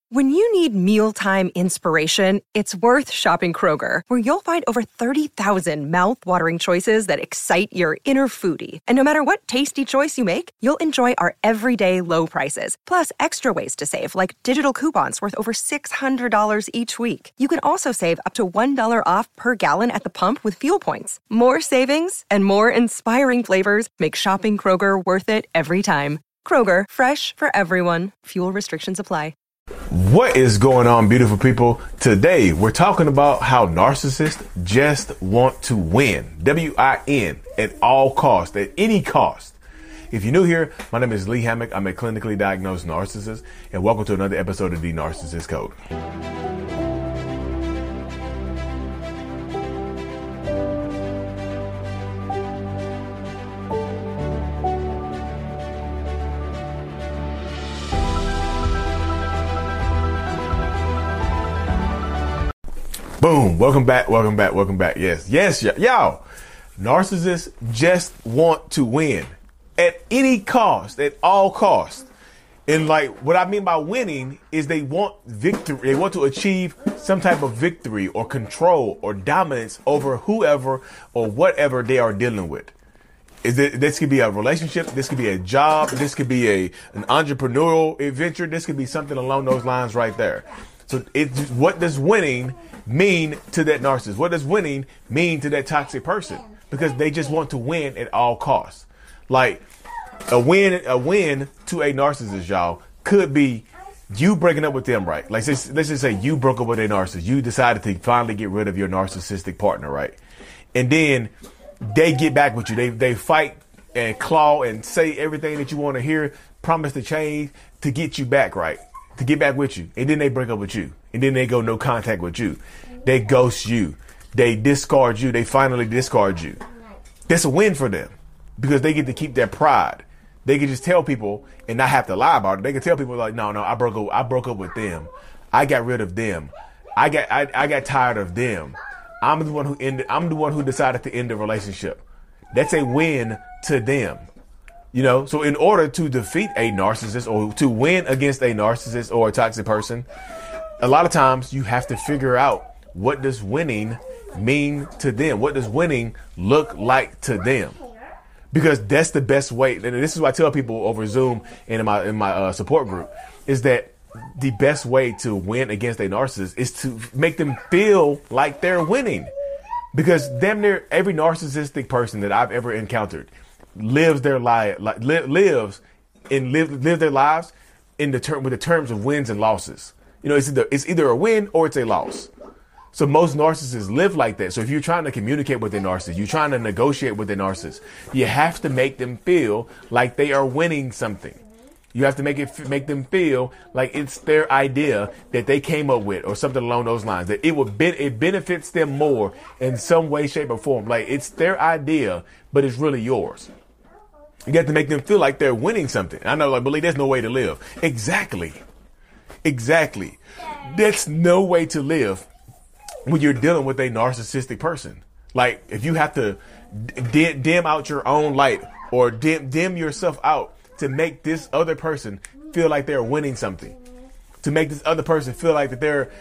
When you need mealtime inspiration, it's worth shopping Kroger, where you'll find over 30,000 mouth-watering choices that excite your inner foodie. And no matter what tasty choice you make, you'll enjoy our everyday low prices, plus extra ways to save, like digital coupons worth over $600 each week. You can also save up to $1 off per gallon at the pump with fuel points. More savings and more inspiring flavors make shopping Kroger worth it every time. Kroger, fresh for everyone. Fuel restrictions apply. What is going on, beautiful people? Today, we're talking about how narcissists just want to win. W-I-N, at all costs, at any cost. If you're new here, my name is Lee Hammock. I'm a clinically diagnosed narcissist, and welcome to another episode of The Narcissist Code. Boom. Welcome back. Yes, y'all. Narcissists just want to win at any cost, at all costs. And like, what I mean by winning is they want victory. They want to achieve some type of victory or control or dominance over whoever or whatever they are dealing with. This could be a relationship. This could be a job. This could be an entrepreneurial adventure. This could be something along those lines right there. So what does winning mean to that narcissist? What does winning mean to that toxic person? Because they just want to win at all costs. Like a win to a narcissist, y'all, could be you breaking up with them, right? Like let's just say you broke up with a narcissist. You decided to finally get rid of your narcissistic partner, right? And then they get back with you. They fight and claw and say everything that you want to hear, promise to change to get you back, right? To get back with you. And then they break up with you. And then they go no contact with you. They ghost you. They discard you. They finally discard you. That's a win for them because they get to keep their pride. They can just tell people and not have to lie about it. They can tell people like, no, I broke up with them. I got rid of them. I got tired of them. I'm the one who decided to end the relationship. That's a win to them. You know, so in order to defeat a narcissist or to win against a narcissist or a toxic person, a lot of times you have to figure out what does winning mean to them? What does winning look like to them? Because that's the best way. And this is what I tell people over Zoom and in my support group is that the best way to win against a narcissist is to make them feel like they're winning. Because damn near every narcissistic person that I've ever encountered lives their life, live their lives with the terms of wins and losses. You know, it's either a win or it's a loss. So most narcissists live like that. So if you're trying to communicate with a narcissist, you're trying to negotiate with a narcissist, you have to make them feel like they are winning something. You have to make them feel like it's their idea that they came up with or something along those lines, that it benefits them more in some way, shape or form. Like it's their idea, but it's really yours. You got to make them feel like they're winning something. I know, like, believe there's no way to live. Exactly. That's no way to live when you're dealing with a narcissistic person. Like if you have to dim out your own light or dim yourself out to make this other person feel like they're winning something, to make this other person feel like that they're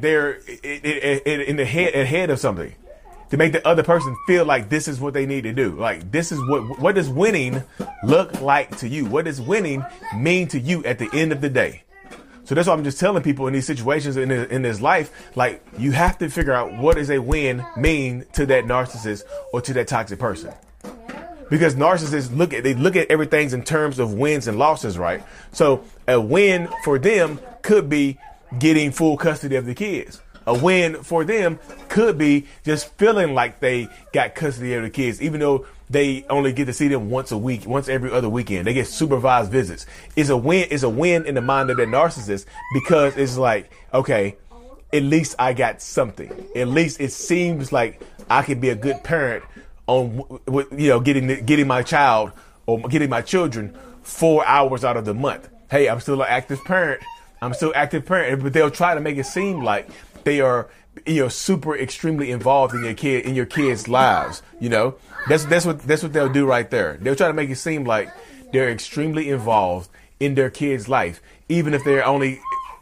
in the head of something, to make the other person feel like this is what they need to do. Like this is what does winning look like to you? What does winning mean to you at the end of the day? So that's why I'm just telling people in these situations in this life, like you have to figure out what does a win mean to that narcissist or to that toxic person. Because narcissists look at everything in terms of wins and losses, right? So a win for them could be getting full custody of the kids. A win for them could be just feeling like they got custody of the kids, even though they only get to see them once a week, once every other weekend. They get supervised visits. It's a win in the mind of that narcissist because it's like, okay, at least I got something. At least it seems like I can be a good parent on, you know, getting my child or getting my children 4 hours out of the month. Hey, I'm still an active parent. But they'll try to make it seem like they are, you know, super extremely involved in your kids' lives. You know, that's what they'll do right there. They'll try to make it seem like they're extremely involved in their kid's life, even if they're only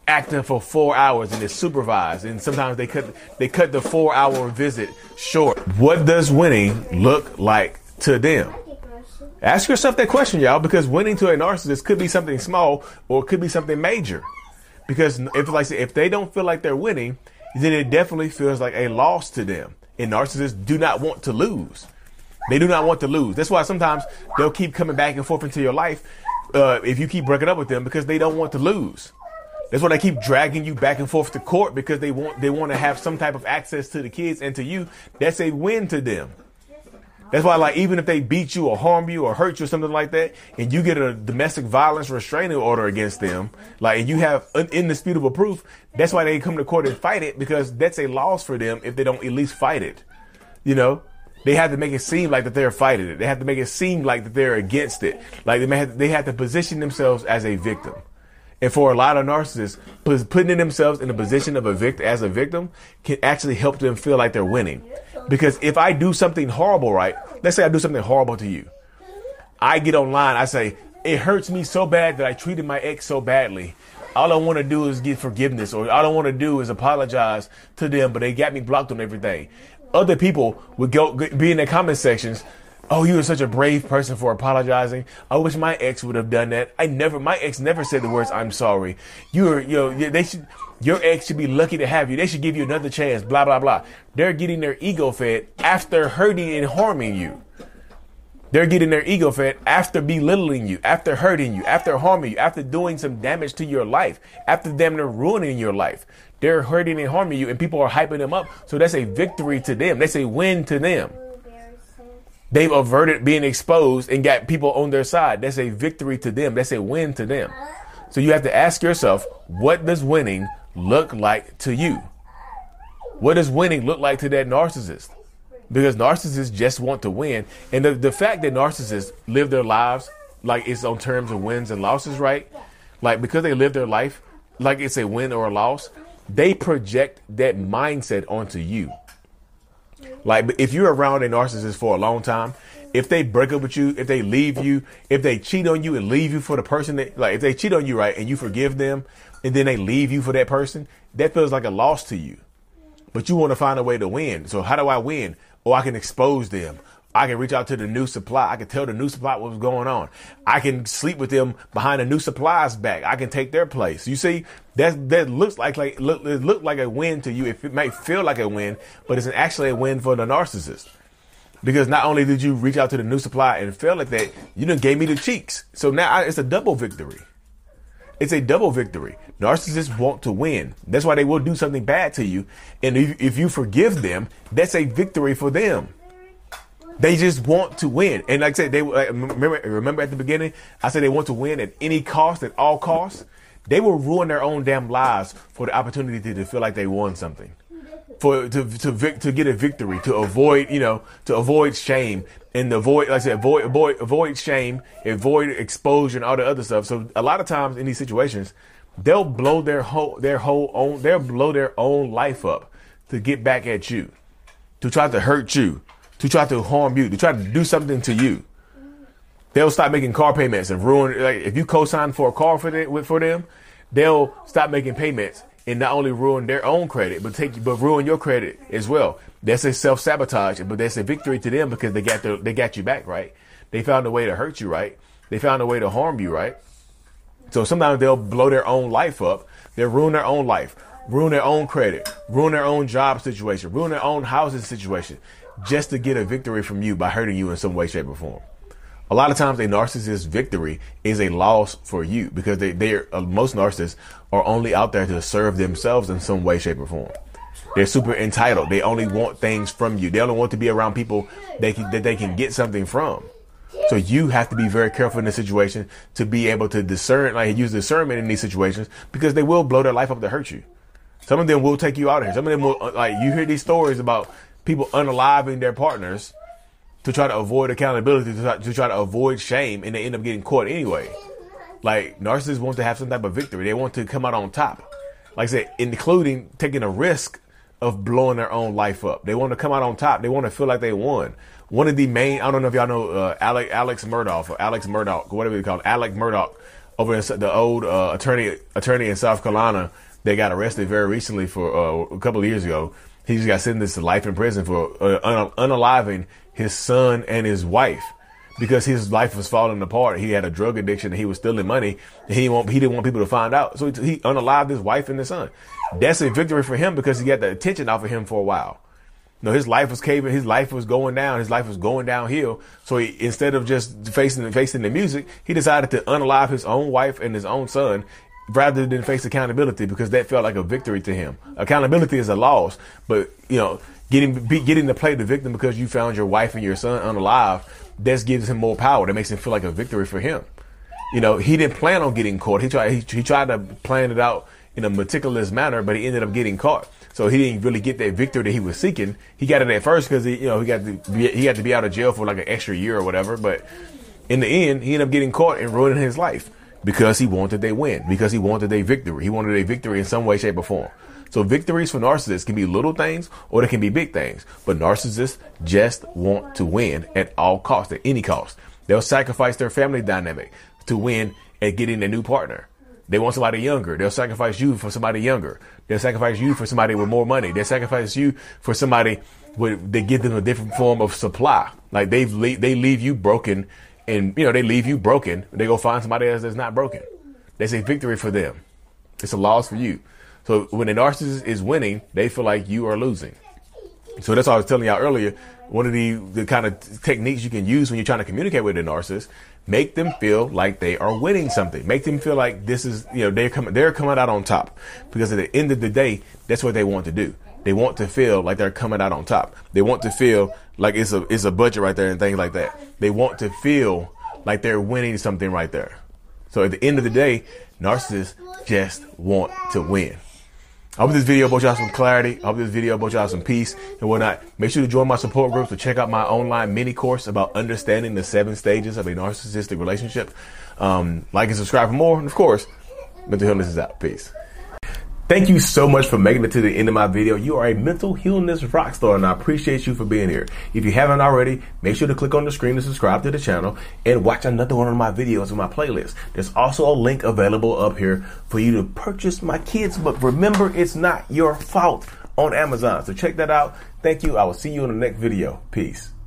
acting for 4 hours and it's supervised. And sometimes they cut the 4-hour visit short. What does winning look like to them? Ask yourself that question, y'all, because winning to a narcissist could be something small or it could be something major. Because if they don't feel like they're winning, then it definitely feels like a loss to them. And narcissists do not want to lose. They do not want to lose. That's why sometimes they'll keep coming back and forth into your life if you keep breaking up with them, because they don't want to lose. That's why they keep dragging you back and forth to court, because they want to have some type of access to the kids and to you. That's a win to them. That's why, like, even if they beat you or harm you or hurt you or something like that, and you get a domestic violence restraining order against them, like, and you have indisputable proof, that's why they come to court and fight it, because that's a loss for them if they don't at least fight it. You know, they have to make it seem like that they're fighting it. They have to make it seem like that they're against it. Like, they have to position themselves as a victim. And for a lot of narcissists, putting themselves in a position of as a victim can actually help them feel like they're winning. Because if I do something horrible, right? Let's say I do something horrible to you. I get online, I say, it hurts me so bad that I treated my ex so badly. All I want to do is get forgiveness, or all I want to do is apologize to them, but they got me blocked on everything. Other people would be in their comment sections. Oh, you are such a brave person for apologizing. I wish my ex would have done that. My ex never said the words, I'm sorry. Your ex should be lucky to have you. They should give you another chance, blah, blah, blah. They're getting their ego fed after hurting and harming you. They're getting their ego fed after belittling you, after hurting you, after harming you, after doing some damage to your life, after damn near ruining your life. They're hurting and harming you, and people are hyping them up. So that's a victory to them. That's a win to them. They've averted being exposed and got people on their side. That's a victory to them. That's a win to them. So you have to ask yourself, what does winning look like to you? What does winning look like to that narcissist? Because narcissists just want to win. And the fact that narcissists live their lives like it's on terms of wins and losses, right? Like, because they live their life like it's a win or a loss, they project that mindset onto you. Like, if you're around a narcissist for a long time, if they break up with you, if they leave you, if they cheat on you and leave you for the person that, like, if they cheat on you, right, and you forgive them, and then they leave you for that person, that feels like a loss to you. But you want to find a way to win. So how do I win? Oh, I can expose them. I can reach out to the new supply. I can tell the new supply what's going on. I can sleep with them behind the new supply's back. I can take their place. You see, that looks like it look like a win to you. It might feel like a win, but it's actually a win for the narcissist. Because not only did you reach out to the new supply and feel like that, you done gave me the cheeks. So now it's a double victory. It's a double victory. Narcissists want to win. That's why they will do something bad to you. And if you forgive them, that's a victory for them. They just want to win. And like I said, remember at the beginning, I said they want to win at any cost, at all costs. They will ruin their own damn lives for the opportunity to feel like they won something. To get a victory, to avoid shame and avoid shame, avoid exposure and all the other stuff. So a lot of times in these situations, they'll blow their own life up to get back at you, to try to hurt you, to try to harm you, to try to do something to you. They'll stop making car payments and ruin. Like, if you co-sign for a car for them, they'll stop making payments and not only ruin their own credit, but ruin your credit as well. That's a self-sabotage, but that's a victory to them because they got you back, right? They found a way to hurt you, right? They found a way to harm you, right? So sometimes they'll blow their own life up. They'll ruin their own life, ruin their own credit, ruin their own job situation, ruin their own housing situation, just to get a victory from you by hurting you in some way, shape, or form. A lot of times a narcissist's victory is a loss for you because most narcissists are only out there to serve themselves in some way, shape, or form. They're super entitled. They only want things from you. They only want to be around people that they can get something from. So you have to be very careful in this situation to be able to discern, like use discernment in these situations, because they will blow their life up to hurt you. Some of them will take you out of here. Some of them will, like, you hear these stories about people unaliving their partners to try to avoid accountability, to try to avoid shame, and they end up getting caught anyway. Like, narcissists want to have some type of victory. They want to come out on top. Like I said, including taking a risk of blowing their own life up. They want to come out on top. They want to feel like they won. One of the main, I don't know if y'all know Alex Murdaugh, or Alex Murdaugh, whatever they call it, Alec Murdaugh, over in the old attorney in South Carolina that got arrested very recently for a couple of years ago. He just got sentenced to life in prison for unaliving his son and his wife because his life was falling apart. He had a drug addiction and he was stealing money and he didn't want people to find out. So he unalived his wife and his son. That's a victory for him because he got the attention off of him for a while. No, his life was caving. His life was going down. His life was going downhill. So instead of just facing the music, he decided to unalive his own wife and his own son rather than face accountability because that felt like a victory to him. Accountability is a loss, but getting to play the victim because you found your wife and your son unalive, that gives him more power. That makes him feel like a victory for him. He didn't plan on getting caught. He tried to plan it out in a meticulous manner, but he ended up getting caught. So he didn't really get that victory that he was seeking. He got it at first because he had to be out of jail for like an extra year or whatever. But in the end, he ended up getting caught and ruining his life because he wanted a win, because he wanted a victory. He wanted a victory in some way, shape, or form. So victories for narcissists can be little things or they can be big things. But narcissists just want to win at all costs, at any cost. They'll sacrifice their family dynamic to win at getting a new partner. They want somebody younger. They'll sacrifice you for somebody younger. They'll sacrifice you for somebody with more money. They'll sacrifice you for somebody they give them a different form of supply. Like they leave you broken and, they leave you broken. They go find somebody else that's not broken. That's a victory for them. It's a loss for you. So when a narcissist is winning, they feel like you are losing. So that's what I was telling y'all earlier. One of the kind of techniques you can use when you're trying to communicate with a narcissist, make them feel like they are winning something. Make them feel like this is, they're coming out on top. Because at the end of the day, that's what they want to do. They want to feel like they're coming out on top. They want to feel like it's a budget right there and things like that. They want to feel like they're winning something right there. So at the end of the day, narcissists just want to win. I hope this video brought y'all some clarity. I hope this video brought y'all some peace and whatnot. Make sure to join my support groups to check out my online mini course about understanding the 7 stages of a narcissistic relationship. Like and subscribe for more. And of course, Mental Healness is out. Peace. Thank you so much for making it to the end of my video. You are a mental healness rock star, and I appreciate you for being here. If you haven't already, make sure to click on the screen to subscribe to the channel and watch another one of my videos in my playlist. There's also a link available up here for you to purchase my kids' book, Remember It's Not Your Fault, on Amazon. So check that out. Thank you. I will see you in the next video. Peace.